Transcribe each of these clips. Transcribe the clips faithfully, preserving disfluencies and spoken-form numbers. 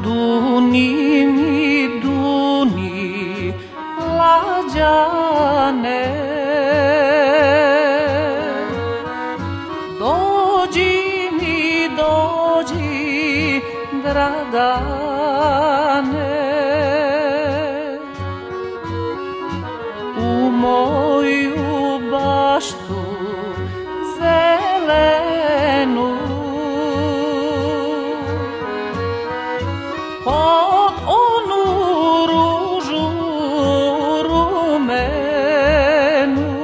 Duni mi duni lađane, dođi mi dođi Dragane, u moju baštu zelenu, pod onu ružu rumenu.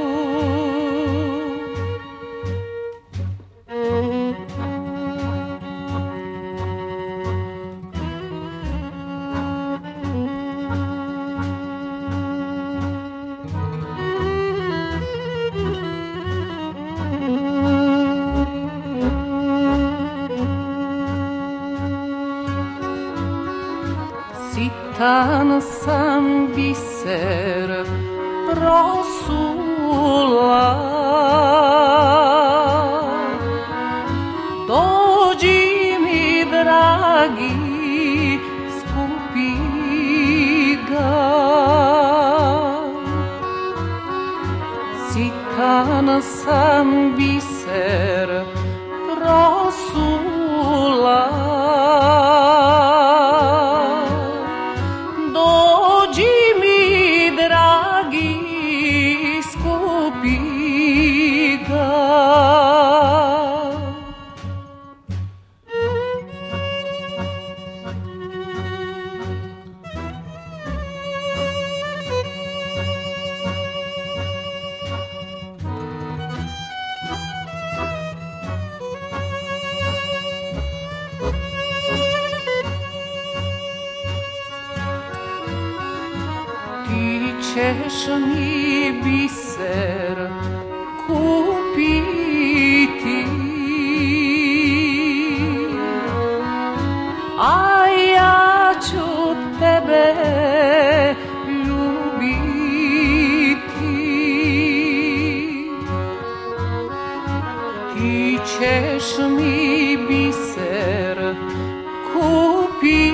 Sitan sam biser prosula, dođi mi dragi skupi ga. Sitan sam biser prosula, dođi mi dragi skupi ga. Ti ćeš mi biser kupiti, a ja ću tebe ljubiti. Ti ćeš mi biser kupiti,